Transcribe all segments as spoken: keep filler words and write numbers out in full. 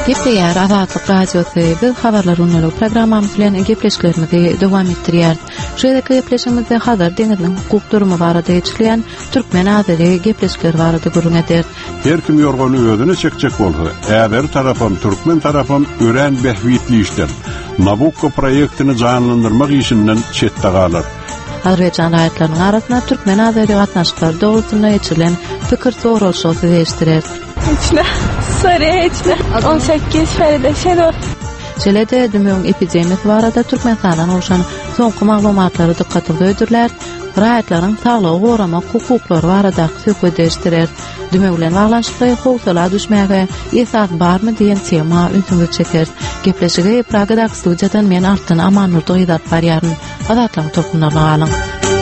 Gepleýär Azatlyk radiosu biz habarlar unaly programmamyz bilen gepleşiklerimizi dowam etdirýär. Şeýle gepleşigimizde hazır deňiziň hukuk durumy barada ýetişleýän türkmen azaly gepleşikler barada gurrun eder. Her kim ýorgany özüne çekjek bolsa, äder tarapam türkmen tarapam ören behwitli işler. Nabucco proýektini janlandyrmak işinden çetde galar. Azerbaýjan raýatlarynyň arasynda türkmen azaly gatnaşyklar dogrusynda ýeçilen pikir sorulşy ýeşdirer. İçine, sarı içine. on sekiz Feride Şenol. Şelede dümüň epidemiyasy barada Türkmenistandan oluşan soňky maglumatlary dikkaty göýdirler. Raýatlaryň saglygy gorama hukuklary barada söhbetleşdirer. Dümüň bilen baglanşykly howsala düşmäge esas barmy diýen tema ünsüňi çeker. Gepleşigi Pragadaky studiýadan men Artyn Amanur Doýdat barýaryn. Azatlyk topunlaryny alyň.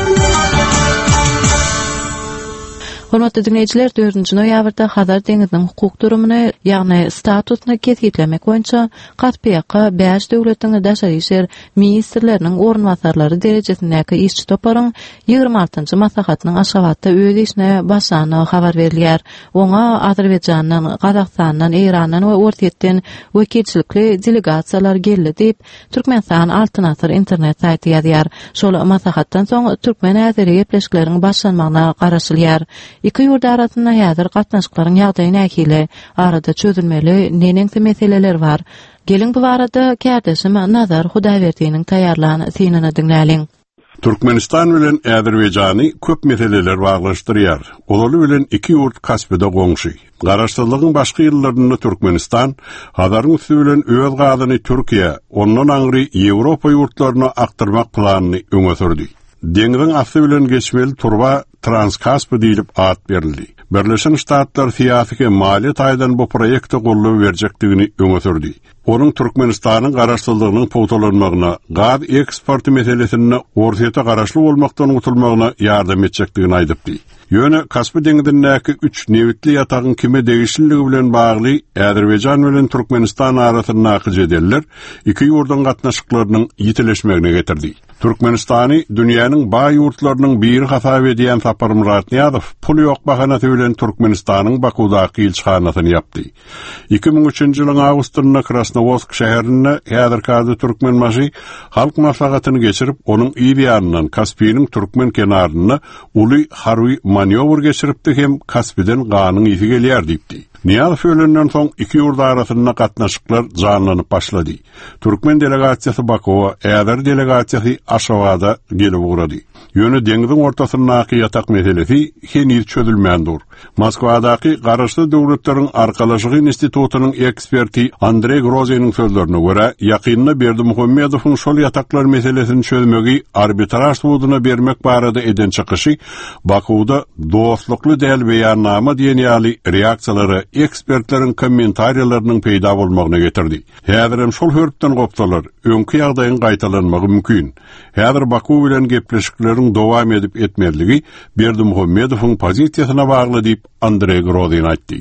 Hormatly dinleyijiler, dördünji noýabrda Hazar deňiziň hukuk durumyny, ýagny statusyny kesgitlemek boýunça K A T P K beş döwletiň daşary işler ministrleriniň ornwasarlary derejesindäki işçi toplaryň ýygrima altynjy maslahatynyň Aşgabatda öz işine başlanyny habar berilýär. Oňa Azerbaýjandan, Gazakstandan, Erandan we Ortiýetden wekilçilikli delegasiýalar geldi diýip Türkmenistan Altyn Asr internet saýty ýazýar. Şol maslahatdan soň türkmen äzeri gepleşikleriň başlanmagyna garaşylýar. İki ýurda arasynda häzir gatnaşyklaryň ýagdaýy näkili, arada çözülmeli neneňse meseleler bar. Gelin bu barada kärdeşim Nazar Hudaýberdiňiň taýýarlanan synanyny dinläliň. Türkmenistan bilen Azerbaýjany köp meseleler baglaşdyrýar. Olary bilen iki ýurt Kaspyda goňşy. Garaşsyzlygyň başga ýyllarynda Türkmenistan, Hazaryň üstü bilen öz gazyny Türkiýe, ondan aňry Ýewropa ýurtlaryna aktyrmak planyny öňe sürdi. Deňiziň asy bilen geçmeli turba Transkaspy diýilip at berildi. Birleşen Ştatlar siýasy mali taýdan bu proýekde gollap berjekdigini öňe sürdi. Onuň Türkmenistanyň garaşsyzlygynyň powtalanmagyna, gaz eksporty meselesine ortaýa garaşly bolmakdan utulmagyna ýardam etjekdigini aýdypdy. Ýöne Kaspy deňizindäki üç newitli ýatagyň kime degişliligi bilen bagly Azerbaýjan bilen Türkmenistan arasyndaky jedeller iki ýurdan gatnaşyklarynyň ýitileşmegine getirdi. Türkmenistany dünýäniň baý ýurtlarynyň biri hasap edýän Sapar Muratniýazow pul ýok bahanaty bilen Türkmenistanyň Bakudaky ilçihanasyny ýapdy. iki ming üçinji ýylyň awgustyna Krasnovodsk şäherine häzirki türkmen maşy halk maslahatyny geçirip onuň ýerýanyndan Kaspynyň türkmen kenaryna uly harby manewr geçiripdi hem Kaspydan ganyň ýeti gelýär diýipdi. Niýazow ölenden soň iki ýurda arasynda gatnaşyklar janlanyp başlady. Türkmen delegasiýasy Bakuwa, äder delegasiýasy Aşgabada gelip ugrady. Ýöne deňiziň ortasyndaky ýatak meselesi henüz çözülmändir. Moskwadaky garaşly döwletleriň arkalaşygy institutynyň eksperti Andrey Groznyň sözlerine görä, ýakynda Berdimuhammedowyň şol ýataklar meselesini çözmegi arbitraj sudyna bermek barada eden çykyşy Bakuwda dostlukly däl beýannama diýen ýaly reaksiýalary ekspertleriň kommentariýalarynyň peýda bolmagyna getirdi. Häzir şol hörpden gopsalar, öňkü ýagdaýyň gaýtalanmagy mümkin. Häzir Bakuw bilen gepleşikleriň dowam edip etmerligi Berdimuhammedowyň pozisiýasyna bagly diýip Andrey Grozny aýtdy.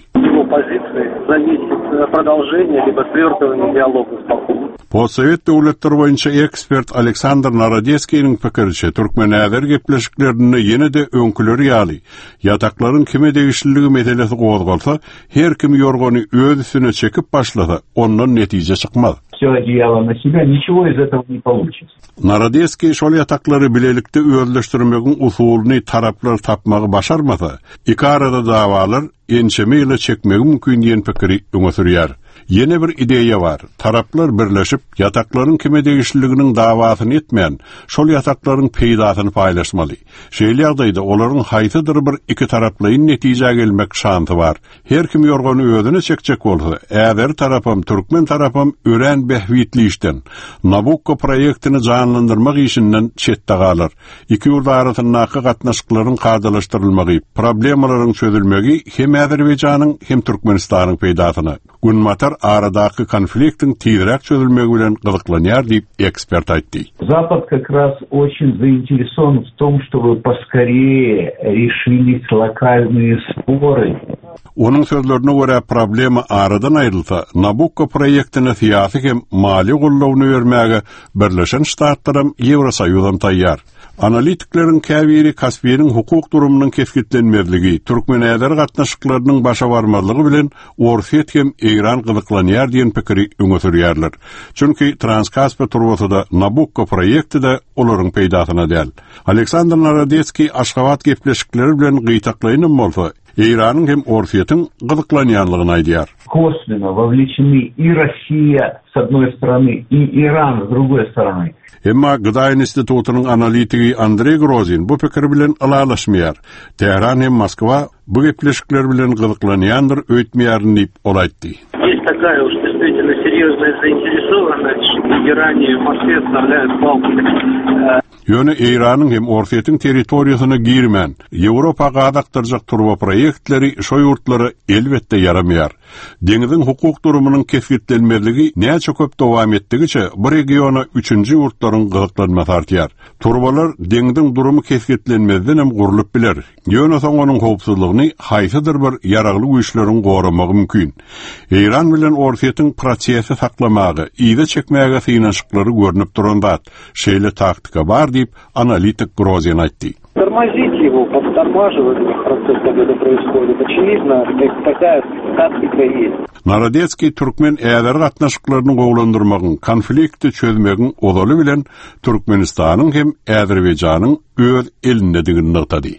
Продолжение либо свертывание диалога с Баку. Postsovet döwletleri boýunça ekspert Aleksandr Narodeskiň pikiriçe türkmen äzer gepleşiklerini ýene-de öňküleri ýaly. Ýataklaryň kime degişliligi meselesi gozgalsa, her kim ýorgany öz üstüne çekip başlasa, ondan netije çykmaz. Всё одеяло на себя, ничего из этого не получится. Narodeskiň şol ýataklary bilelikde özleşdirmegiň usulyny taraplar tapmagy başarmasa, iki arada dawalar ençeme ýyla çekmegi mümkin diýen pikiri öňe sürýär. Yeni bir ideýa bar. Taraplar birleşip ýataklaryň kime degişliliginiň dawasyny etmän, şol ýataklaryň peýdasyny paýlaşmaly. Şeýle ýagdaýda olaryň haýsydyr bir iki taraplyň netije gelmek şansy bar. Her kim ýorgany özüne çekjek bolsa, äder tarapam türkmen tarapam ören behwitli işden, Nabucco proýektini janlandyrmak işinden çetde galar. İki ýurda arasyndaky gatnaşyklaryň gadalaşdyrylmagy, problemalaryň çözülmegi hem Azerbaýjanyň hem Türkmenistanyň peýdasyna, günmatar aradaky konfliktiň tezrek çözülmegi bilen gyzyklanýar diýip ekspert aýtdy. Запад как раз очень заинтересован в том, чтобы поскорее решились локальные споры. Onun sözlerine göre problemi aradan ayrılsa, Nabucco proýektine siýasy hem mali gollawny bermäge Birleşen Ştatlarym Ýewrosoýuzam taýýar. Analitiklerin käbiri Kaspiýanyň hukuk durumynyň keskitlenmezligi, türkmen äder gatnaşyklarynyň başa barmalygy bilen Orset hem Eýran gyzyklanýar diýen pikiri öňe sürýärler. Çünki Transkaspa turwasyda Nabucco proýekti de olaryň peýdasyna däl. Aleksandr Narodetski Aşgabat gepleşikleri bilen gyýtaklaýan bolsa, Eýranyň hem Orsetyň gyzyklanýanlygyny aýdýar. Косвенно вовлечены и Россия с одной стороны, и Иран с другой стороны. Emma Gıda Institutunyň analitigi Andrey Grozin bu pikir bilen alalaşmaýar. Tehran hem Moskwa bu gepleşikler bilen gyzyklanýandyr, öýtmeýärin diýip olaýtdy. Есть такая уж действительно серьезная заинтересованность, в Иране и Москве вставляют палки. Ýöne Eýranyň hem Orsetyň territoriýasyna girmän, Ýewropaga adakdyrjak turba proýektleri şo ýurtlary elbetde yaramayar. Deňiziň hukuk durumynyň keskitlenmezligi näçe köp dowam etdigiçe bu regiona üçünji ýurtlaryň gyzyklanmasy artýar. Turbalar deňiziň durumy keskitlenmezden hem gurulyp biler. Ýöne soň onuň howpsuzlygyny haýsydyr bir ýaragly güýçleriň goramagy mümkin. Eýran bilen Orsetyň prosesi saklamagy, ýygy çekmäge synaşyklary görnüp durandat. Şeýle taktika bar diýip analitik Grozin aýtdy. Тормозить его, подтормаживать процесс, когда это происходит. Очевидно, такая тактика есть. Narodetski türkmen äder gatnaşyklaryny gowlandyrmagyň, konflikti çözmegiň olaly bilen Türkmenistanyň hem Äzerbeýjanyň öz elindedigini nykdy.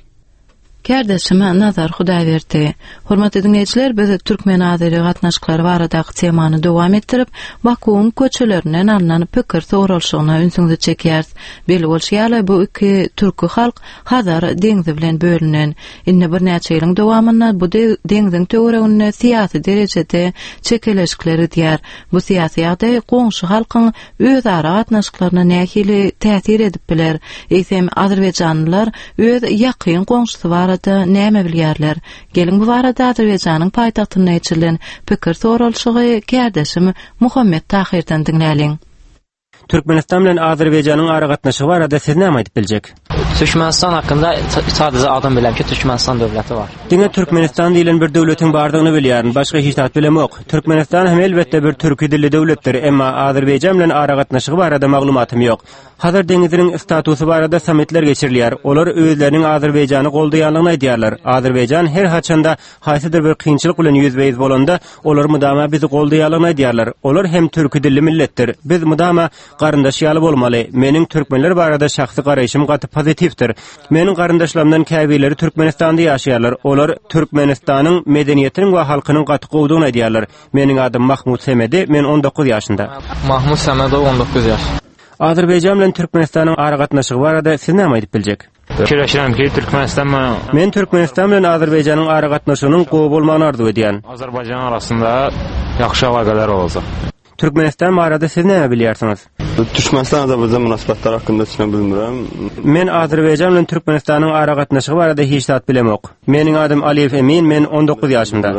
Kardeşime nazar Hudaýberdi. Hormatly dinleýijiler, biz türkmen azeri gatnaşyklary baradaky temany dowam etdirip, Bakuň köçelerinden alynan pikir soralşygyna ünsüňizi çekýäris. Beli bolşýaly bu iki türkü halk Hazar deňzi bilen bölünen. Indi bir näçe ýylyň dowamynda bu deňziň töwereginde syýasy derejede çekeleşikleri diýär. Bu syýasy ýagdaý goňşy halkyň özara gatnaşyklaryna nähili täsir edip biler. Eýsem Azerbeýjanlylar öz ýakyn goňşysy bar näme bilýärler? Gelin bu barada Azerbeýjanyň paýtagtyna ýetirilen pikir soralşygy kardeşim Muhammed Tahirden dinläliň. Türkmenistan bilen Azerbeýjanyň ara gatnaşygy barada siz näme aýdyp biljek? Türkmenistan hakkında sadece adam bilem ki Türkmenistan devleti var. Diňe Türkmenistan diýilen bir döwletiň bardygyny bilýärin, başga hiç zat bilemok. Türkmenistan hem elbetde bir türki dilli döwletdir, emma Azerbeýjan bilen ara gatnaşygy barada maglumatym ýok. Hazır deňiziniň statusy barada samitler geçirilýär. Olar özleriniň Azerbeýjany goldaýanlygyny aýdýarlar. Azerbeýjan her haçanda haýsydyr bir kynçylyk bilen ýüzbeýiz bolanda, olar mudama bizi goldaýanlygyny aýdýarlar. Olar hem türki dilli milletdir. Biz mudama garyndaş ýaly bolmaly. Meniň türkmenler barada şahsy garaýşym gaty pozitifdir. Meniň garyndaşlarymdan käbileri Türkmenistanda ýaşaýarlar. Olar Türkmenistanyň medeniýetiniň we halkynyň gaty gowdugyny aýdýarlar. Meniň adym Mahmud Semedi, men on dokuz ýaşynda. Mahmud Semedi on dokuz ýaş. Azerbeýjan bilen Türkmenistanyň ara gatnaşygy barada siz näme aýdyp biljek? Kireşirem ki Türkmenistan men Türkmenistan bilen Azerbeýjanyň ara gatnaşygynyň gowy bolmagyny arzu edýän. Azerbeýjan arasında ýaxşy alaqalar bolsa. Türkmenistan barada siz näme bilýärsiňiz? Türkmenistan Azerbeýjan münasibetleri hakkında hiç bilmirem. Men Azerbeýjan bilen Türkmenistanyň ara gatnaşygy barada hiç zat bilemok. Meniň adym Aliýew Emin, men on dokuz ýaşymda.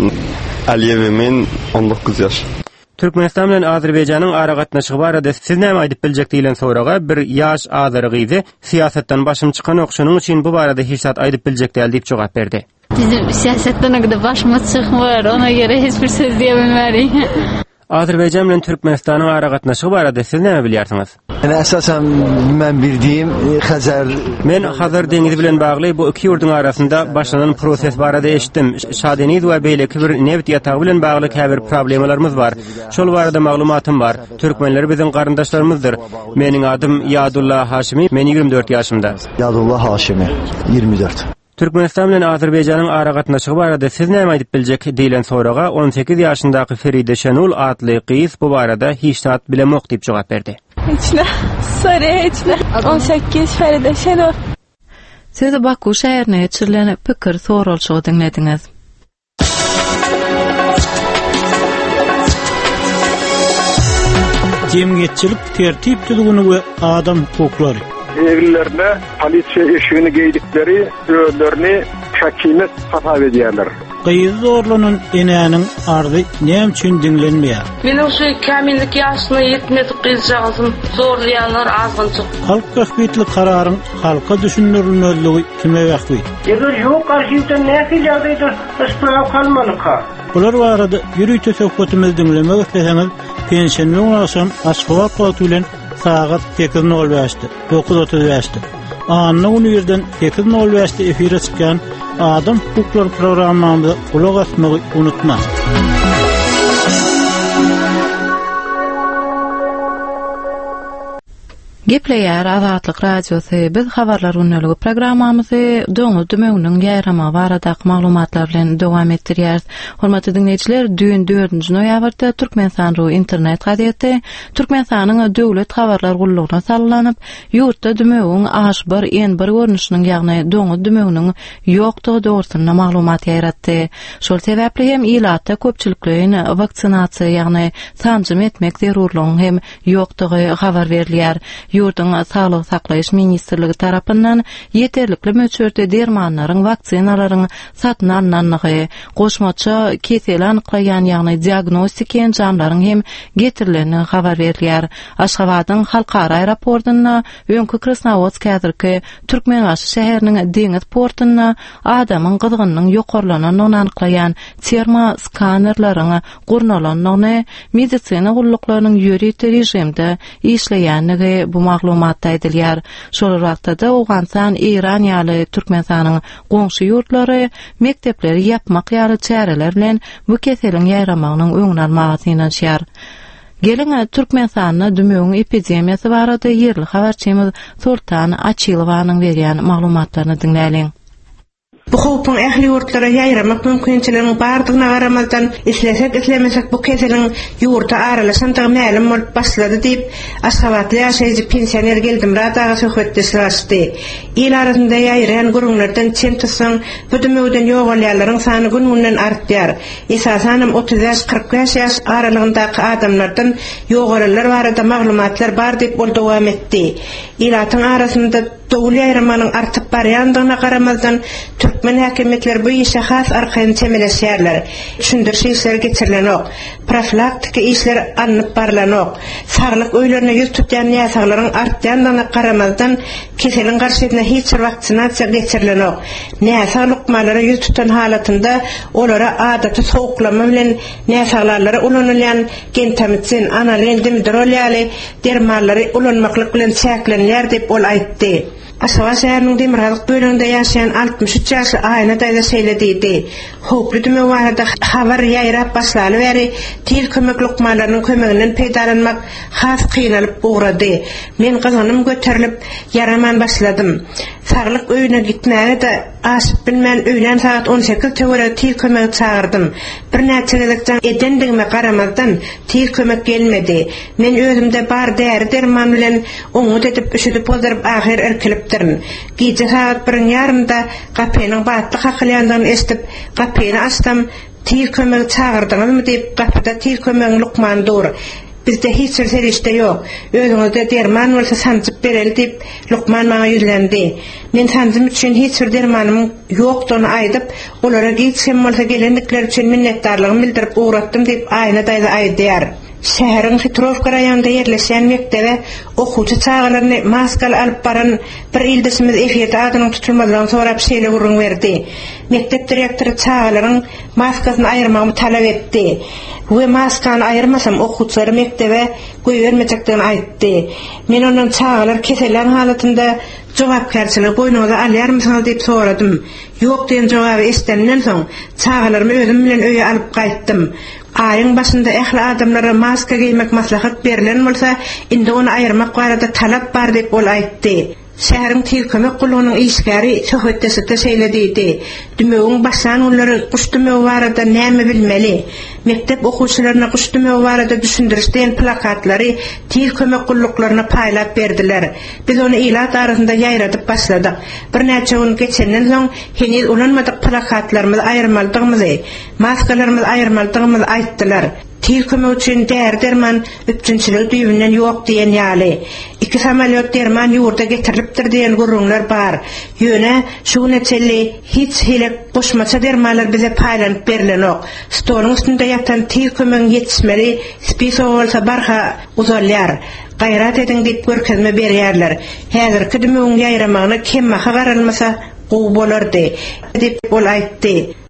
Aliýew Emin, on dokuz ýaş. Türkmenistan bilen Azerbeýjanyň ara gatnaşygy barada siz näme aýdyp biljek diýilen soraga bir ýaş azary gyzy siýasatdan başym çykan okşanyň üçin bu barada hiç zat aýdyp biljek däl diýip jogap berdi. Bizim siýasatdan agda başyma çykmar, ona göre hiç bir söz diýebilmärik. Azerbeýjan bilen Türkmenistanyň ara gatnaşygy barada siz näme bilýärsiňiz? Yani esasen men bildiğim Hazar men Hazar deňizi bilen bagly bu iki ýurduň arasynda başlanan proses barada eşitdim. Şadeniz we beýleki bir newt ýatagy bilen bagly käbir problemalarymız bar. Şol barada maglumatym bar. Türkmenler biziň garyndaşlarymyzdyr. Meniň adym Ýadullah Haşimi, men ýigirmi dört ýaşymda. Ýadullah Haşimi, ýigirmi dört. Türkmenistan bilen Azerbeýjanyň ara gatnaşygy barada siz näme aýdyp biljek diýilen soraga on sekiz ýaşyndaky Feride Şenul adly gyz bu barada hiç zat bilemok diýip jogap berdi. Hiçne, sorry hiçne. on sekiz Feride Şenul. Siz Baku şäherine ýetirilen pikir soralşygy dinlediňiz. Jemgyýetçilik tertip düzgünü we adam hukuklary. Evlerine polisiýa eşigini geýdikleri öýlerini hakimet safha edýärler. Gyýyz zorlanan enäniň ardy näme üçin dinlenmeýär? Meniň şu kämillik ýaşyna ýetmedi gyzjagym zorlaýanlar azgynçyk. Halk käsbitlik kararyň halka düşündirilmezligi kime wagtly? Eger ýok arşiwden näme ýagdaýda ispraw kalmalyka. Bular barada ýürüýte söhbetimiz dinlemek isteseňiz, pensiýanyň aşam Aşgabat bilen sagat sekiz nol beşde dokuz otuz beşde Anna Unirden sekiz nol beşte efire çıkan Adam Hukuklar programımızda kulak asmayı unutma. Gepleýär Azatlyk radiosy biz habarlar unnaligi programmamyzy doňuz dümeginiň ýaýrama baradaky maglumatlar bilen dowam etdirýär. Hormatly dinleýijiler, düýün dördünji noýabrda Türkmenistan Ruh internet gazetesi Türkmenistanyň döwlet habarlar gullugyna sallanıp, ýurtda dümegiň aş bir en bir görnüşiniň, ýagny doňuz dümeginiň ýokdugy dogrusyna maglumat ýaratdy. Şol sebäpli hem ilatda köpçüliklerin vaksinasiýa, ýagny sanjym etmek zerurlygyň hem ýokdugy habar berilýär. Yurdun Sağlyk Saklaýyş Ministrligi tarapyndan ýeterlikli möçberde dermanlaryň, vaksinalaryň satyn alynanlygy, goşmaça kesel anyklaýan, ýagny diagnostik enjamlaryň hem getirileni habar berilýär. Aşgabatyň halkara aeroportuna, öňkü Krasnovodsk häzirki Türkmenaş şäheriniň deňiz portuna adamyň gyzgynynyň ýokarlanyny anyklaýan termoskanerlaryň gurnalanyny, medisina gulluklarının ýörit rejimde işleýänligi bu maglumatda edilýär. Şol wagtda Awganistan, İran ýaly Türkmenistanyň goňşy ýurtlary mektepleri ýapmak ýaly çäreler bilen bu keseliň ýaýramagynyň öňüne almagy ýanşýar. Gelin Türkmenistanyň dümegiň epidemiýasy barada ýerli habarçymyz Sultan Açylowanyň berýän maglumatlaryny dinläliň. Bu hopun ähli ýurtlara ýaýramak mümkinçiliginiň bardygyna garamazdan islesek islemesek bu keseliň ýurta aralaşandygy ma'lum bolup başlady diýip Aşgabatly ýaşaýjy pensioner geldim radaga söhbetde sırasty. İl arasynda ýaýran gurullardan çem tutsaň bu dümegden ýogalýarlaryň sany gün-günden artýar. Esasanam otuz ýaş kırk beş ýaş aralygyndaky adamlardan ýogalylar barada maglumatlar bar diýip bol dowam etdi. İlatyň arasynda dowul ýaýramanyň artyp barýandygyna garamazdan Türkmen häkimetleri bu işe has arkayn temeleşýärler. Düşündürşi işler geçirilenok, profilaktika işler anlyp barlanok, saglyk öýlerine ýüz tutýan ýasaglaryň artýandygyna garamazdan keseliň garşyna hiç vaksinasiýa geçirilenok. Näsag lukmalary ýüz tutan halatynda olara adaty sowuklama bilen näsaglary ulanylýan gentamicin, analin, dimidrol ýaly dermanlary ulanmaklyk bilen çäklenýär diýip ol aýtdy. Aşgabat şäheriniň Demirhazyk bölüminde ýaşaýan altmış üç ýaşly aýna daýda seýledidi. Hoply düme barada habar ýaýrap başlaly beri til kömek lukmalarynyň kömeginden peýdalanmak has kıynalyp ugrady. Men gyzynym göterilip yaraman başladym. Saglyk öýüne gitmäge de aşyp bilmän öýlen saat on sekiz töwere til kömek çağırdım. Bir näçe gelikden edendigime garamazdan til kömek gelmedi. Men özümde bar däri derman bilen oňu edip üşüdip bolduryp ahir erkilip Gece saat birin yarımda kapıyla batlı kakılyandan estip kapıyla açtım. Til kömeği çağırdınız mı deyip kapıda til kömeğin lukman doğru. Bizde hiç serişte yok. Özünüzde derman olsa sancıp bereli deyip lukman bana yüzlendi. Men sancım için hiç bir dermanım yoktuğunu aydıp olara gitsem olsa gelendikler için minnettarlığımı bildirip uğrattım deyip ayna dayda aydıyar. Şäheriň Hitrovka raýonunda ýerleşen mektebe okuwçy çağlaryny maskal alyp baran bir ildesimiz eferde adynyň tutulmadan sorap şeýle gurrun berdi. Mektep direktory çağlaryň maskasyny aýyrmagy talap etdi. We maskany aýyrmasam okuwçylary mektebe goýbermejekdigini aýtdy. Men onuň çağlar keselen halatynda jogapkärçilik boýnuňyza alýarmysyňyz diýip soradym. Ýok diýen jogaby eşitenden soň çağlarymı özüm bilen öýe alyp gaýtdym. Ayın başında ähli adamlara maska giymek maslahat berilen bolsa, indi onu aýyrmak barada talap bar diýip ol aýtdy. Şäheriň til kömek gulunyň işgäri söhbetde seýledidi. Dümegiň başlan onları guşdymeg barada näme bilmeli? Mektep okuwçylaryna guşdymeg barada düşündirişden plakatlary til kömek guluklaryna paýlap berdiler. Biz onu ilat arasynda ýaýratyp başladyk. Bir näçe gün geçenden soň henüz ulanmadyk plakatlarymyz aýyrmalydygymyzy, maskalarymyz aýyrmalydygymyzy aýtdylar. Til kömek üçin däri derman üçinçilik düýbünden ýok diýen ýaly. Iki samalyot derman ýurda getirilipdir diýen gurrunlar bar. Ýöne şu neçeli hiç hilek goşmaça dermanlar bize paýlanyp berilenok. Stoluň üstünde ýatan til kömegiň ýetişmeli spis bolsa barha uzalýar. Gaýrat ediň diýip görkezme berýärler. Häzirki dümegiň ýaýramagyna kemme habar almasa gowy bolardy diýip ol aýtdy.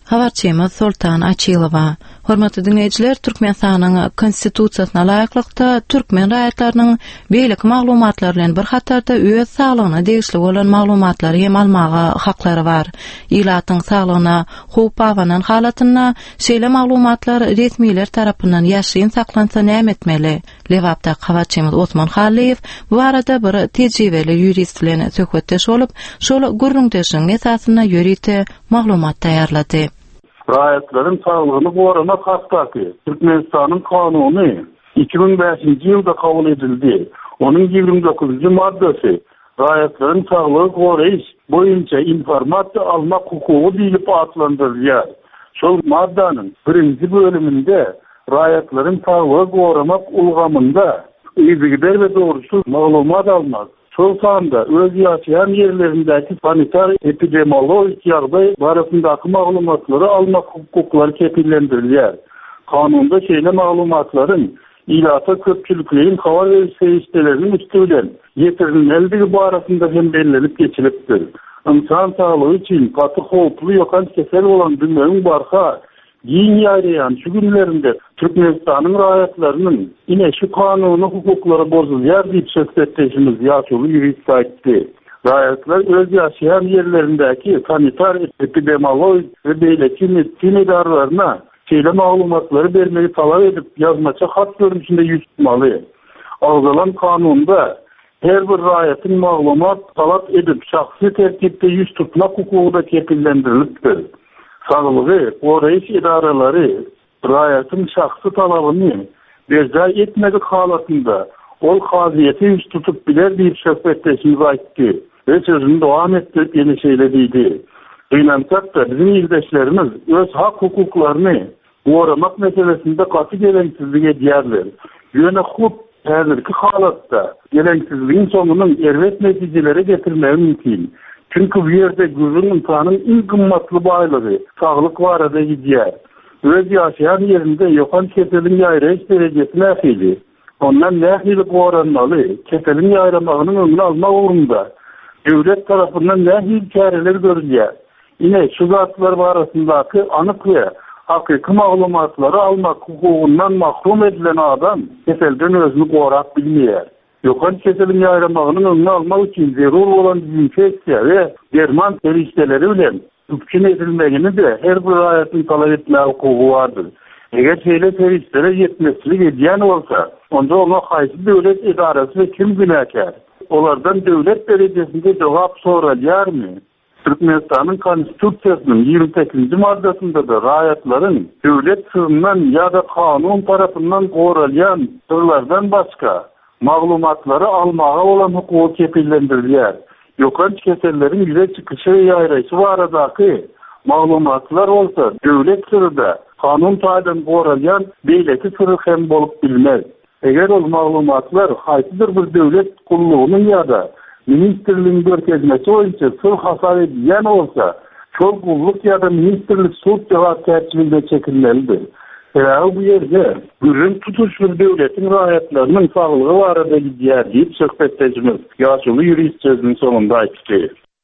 Habarçymyz Sultan Açylova. Hormatly dinleýijiler, Türkmenistanyň konstitusiýasyna laýyklykda türkmen raýatlarynyň beýlik maglumatlar bilen bir hatarda öz saglygyna degişli bolan maglumatlary hem almaga haklary bar. Ilatyň saglygyna, howp awanan halatyna şeýle maglumatlar resmiler tarapyndan ýaşyň saklansa näme etmeli? Lewapda habarçymyz Osman Haliýew bu arada bir tejribeli ýurist bilen söhbetdeş bolup, şol gurrundeşiň esasyna ýörite maglumat taýýarlady. Raýatlaryň saglygyny goramak hakdaky Türkmenistanyň kanuny iki bin beşinji ýylda kabul edildi. Onuň ýigirme dokuzunçy maddesi raýatlaryň saglygy goraýyş boýunça informasiýa almak hukugy diýilip atlandyrylýar. Şol maddanyň birinji bölüminde raýatlaryň saglygy goramak ulgamynda ýygyder we dogrusu maglumat almak, şol sanda öz ýaşaýan ýerlerindäki sanitar epidemiologik ýagdaý barasyndaky maglumatlary almak hukuklary kepillendirilýär. Kanunda şeýle maglumatlaryň ilata köpçülikliğin habar veriş seýişlerinin üstüden yetirilmeli barasında hem belirlenip geçilipdir. İnsan sağlığı için katı howplu ýokan kesel olan dünýäniň barha giň ýaýraýan şu günlerinde Türkmenistanyň raýatlarynyň ine şu kanuny hukuklary bozulýar diýip söhbetdeşimiz ýaşuly ýurist aýtdy. Raýatlar öz ýaşaýan ýerlerindäki sanitar epidemiologik we beýleki medeni idaralaryna şeýle maglumatlary bermegi talap edip ýazmaça hat görünüşinde ýüz tutmaly. Algylan kanunda her bir raýatyň maglumat talap edip şahsy terkipde ýüz tutmak hukugy da kepillendirilipdir. Saglygy goraýyş idaralary raýatyň şahsy talabyny beja etmegi halatynda ol haziýeti ýüz tutup biler diýip söhbetdeşimiz aýtdy. Ve sözünü dowam etdirip ýene şeýle diýdi. Beýnençak da bizim ýurtdaşlarymyz öz hak hukuklaryny goramak meselesinde gaty geleňsizlik edýärler. Ýöne hup häzirki halatda geleňsizligiň sonunyň erwet netijelere getirmegi mümkin. Çünkü bu ýerde güzün insanyň iň gymmatly baýlygy saglyk barada gidýär. Öz ýaşaýan ýerinde ýokan keseliň ýaýraýyş derejesine ähli. Ondan nähili goranmaly, keseliň ýaýramagynyň öňüni almak ugrunda döwlet tarapyndan nähili käreler görülýär. Ine şu zatlar barasyndaky anyk we hakyky maglumatlary almak hukugundan mahrum edilen adam keselden özüni gorap bilmeýär. Ýokan keseliň ýaýramagynyň öňüni almak üçin zerur bolan infeksiýa we derman terişdeleri bilen üpçün edilmegini de her bir raýatyň talap etmäge hukugy bardyr. Eger şeýle terişdere ýetmezlik edýän bolsa, onda ona haýsy döwlet idarasy we kim günäkär? Olardan döwlet derejesinde jogap soralýarmy? Türkmenistanyň konstitusiýasynyň ýigirme sekizinçi maddesinde de raýatlaryň döwlet sırryndan ýa-da kanun tarapyndan goralýan sırlardan başga maglumatlary almaga bolan hukuky kepillendirilýär. Ýokan keselleriň ýüze çykyşy we ýaýraýşy baradaky maglumatlar bolsa döwlet sırrynda kanun taýdan goralýan beýleki sırry hem bolup bilmez. Eger ol maglumatlar haýsydyr bir döwlet kullugynyň ýa-da ministrligiň görkezmesi boýunça sır hasar edýän bolsa, şol gulluk ýa-da ministrlik sud jogapkärçiligine çekilmelidir. Eger bu ýerde gürrün tutuş bir döwletiň raýatlarynyň saglygy barada gidýär diýip söhbetdeşimiz ýaşuly ýurist sözüniň sonunda aýtdy.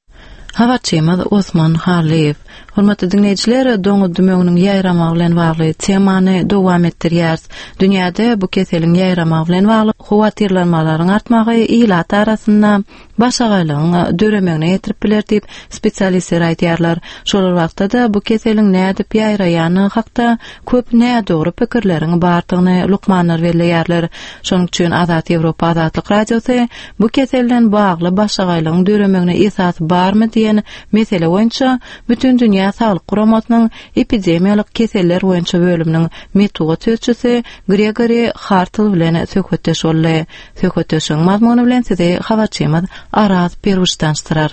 Habarçymyz Osman Haliýew. Hormatly dinleýijiler, doňuz dümeginiň ýaýramagy bilen bagly temany dowam etdirýäris. Dünýäde bu keseliň ýaýramagy bilen bagly howatyrlanmalaryň artmagy ilat arasynda başagalygyň döremegine ýetirip biler diýip spesialistler aýdýarlar. Şol wagtda bu keseliň nädip ýaýraýany hakda köp nädogry pikirleriň bardygyny lukmanlar berýärler. Şonuň üçin Azat Ýewropa Azatlyk radiosy bu keselden bagly başagalygyň döremegine esas barmy diýen mesele boýunça bütün dünýä saglyk guramatynyň epidemiýalyk keseller boýunça bölüminiň metod tözçüsi Gregory Hartl bilen söhbetdeş boldy. Söhbetdeşiň mazmuny bilen size habarçymyz Araz Perwiştanşdyrar.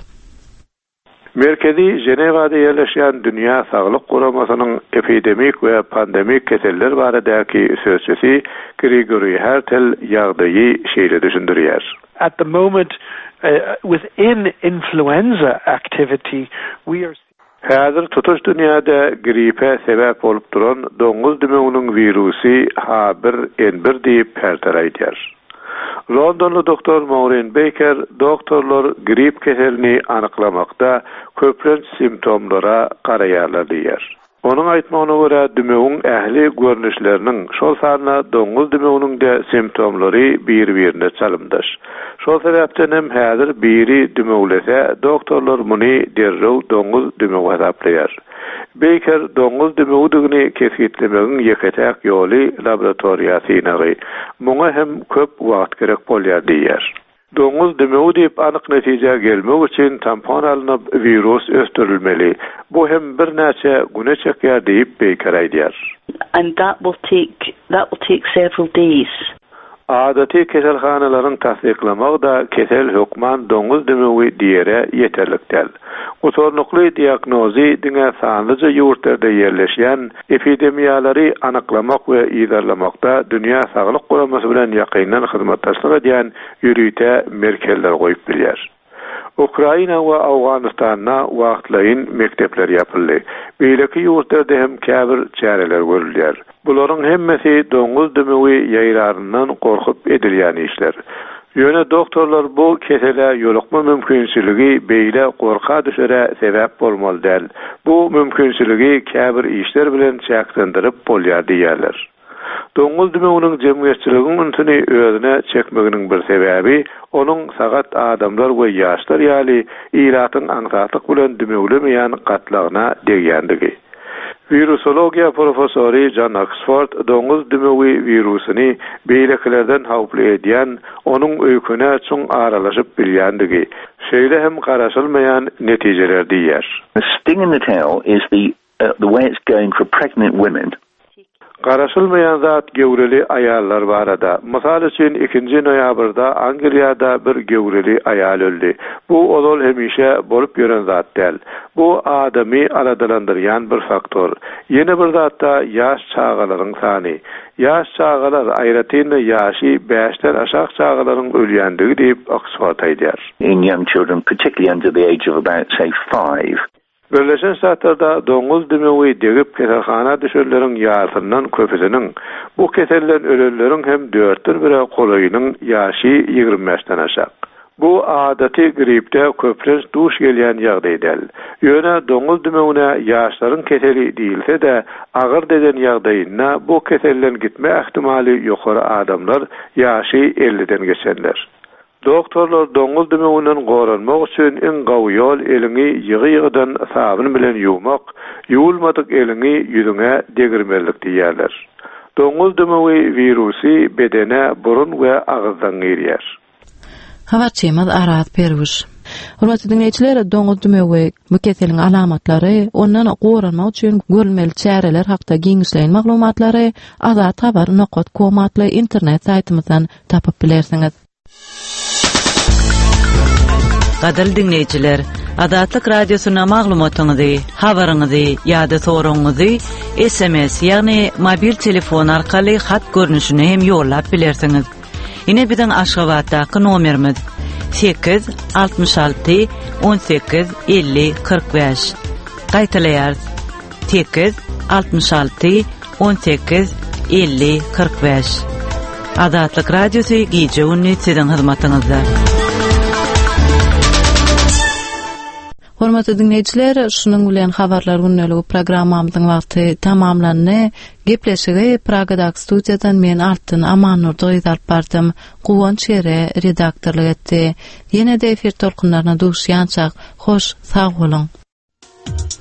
Merkezi Jenewada ýerleşýän Dünýä Saglyk Guramasynyň epidemik we pandemik keseller baradaky sözçüsi Gregory Hartl ýagdaýy şeýle düşündirýär. At the moment, uh, within influenza activity, we are Häzir tutuş dünýäde gripe sebäp bolup duran doňuz dümeginiň wirusy H bir N bir diýip pertaraýdýar. Londonlu doktor Maureen Baker doktorlar grip keselini anyklamakda köplenç simptomlara garaýarlar diýär. Onun aýtmagyna görä dümegiň ähli görnüşleriniň şol sarna doňuz dümegiň de simptomlary bir-birine çalymdaş. Şol sebäpden hem häzir biri dümeglese doktorlar muny derrew doňuz dümegi hesaplar. Baker doňuz dümegiňi kesgitlemegiň ýeketäk ýoly laboratoriýa synary. Muňa hem köp wagt gerek bolýar diýer. Doňuz dümegi diýip anyk netije gelmek üçin tampon alınıp virus östürilmeli. Bu hem bir näçe güne çekýär diýip Baker aýdýar. And that will take that will take several days. Adaty keselhanalaryň tasdiklamak da kesel hukman doňuz dümegi diýere ýeterlikdir. Otornukly diagnozi diňe sanlyca ýurtlarda ýerleşýän epidemiýalary anyklamak we ýydarlamakda Dünýä Saglyk Guramasy bilen ýakyndan hyzmatdaşlyk edýän ýürüýte merkezler goýup bilýär. Ukraina we Awganystanda wagtlaryň mektepler ýapyldy. Beýleki ýurtlarda hem käbir çäreler görülýär. Bularyň hemmesi doňuz dümegi ýaýlaryndan gorkup edilýän işler. Ýöne doktorlar bu kesele ýolukma mümkinçiligi beýle gorka düşere sebäp bolmalydyr. Bu mümkinçiligi käbir işler bilen çäklendirip bolýar diýerler. Doňuz dümeginiň jemgyýetçiligiň üntüni özüne çekmeginiň bir sebäbi onuň sagat adamlar we ýaşlar ýaly ýylatyň aňsatlyk bilen dümeglemeýän gatlagyna degýändigi. Virusologiya profesori John Oxford doňuz dümegi virusyny beýlekilerden hawply edýän onuň öýküne çuň aralaşyp bilýändigi şeýle hem garaşylmaýan netijeler diýer. The sting in the tail is the uh, the way it's going for pregnant women. Garaşylmaýan zat gewreli aýallar barada. Mysal üçin ikinji noýabrda Angliýada bir gewreli aýal öldü. Bu olol hemişe bolup ýören zat däl. Bu adamy aladalandyrýan bir faktor. Ýene bir zatda ýaş çağalaryň sany. Ýaş çağalar aýratyn ýaşy beşden aşağı çağalaryň ölýändigi diýip Oxford aýdýar. In young children, particularly under the age of about say five. Birleşen Ştatlarda doňuz dümegi degip keselhana düşerleriň ýartyndan köpüsiniň bu keselden ölenleriň hem dörtden biri golaýynyň ýaşy ýygrimi beşden aşak. Bu adaty gripde köpüs duş gelýän ýagdaýdal. Ýöne doňuz dümegine ýaşlaryň keseli diýilse de agyr deden ýagdaýynda bu keselden gitme ähtimali ýokary adamlar ýaşy elliden geçenler. Doktorlar doňuz dümeginden goranmak üçin iň gawy ýol elini ýygy-ýygydan sabun bilen ýuwmak, ýuwulmadyk elini ýüzüňe degirmelik diýerler. Doňuz dümegi virusy bedene burun we agyzdan girýär. Habarçymyz Arat Perwiş. Hormatly dinleýijiler, doňuz dümegi bu keseliň alamatlary, ondan goranmak üçin görülmeli çäreler hakda giňişleýän maglumatlary Azat habar nokta com adly internet saýtymyzdan tapyp bilersiňiz. Gadal dinleyijiler, Adatlyk radiosyna maglumatyňyzy, habaryňyzy ýa-da soragyňyzy S M S ýagny mobil telefon arkaly hat görnüşine hem ýollap bilersiňiz. Ine biziň Aşgabatdaky nomerimiz sekiz altmış alty on sekiz elli kırk beş. Gaýtalaýar sekiz altmış alty on sekiz elli kırk beş. Adatlyk radiosy gije ünni siziň hyzmatyňyzda. Hormatly dinleýijiler, şunuň bilen habarlar günneligi programmamyzyň wagty tamamlandy. Gepleşigi Pragadaky studiýadan men Altyn Amannur doýdap bardym. Guwanç ýere redaktorlyk etdi. Ýene-de efir tolkunlaryna duşýançak hoş sag bolun.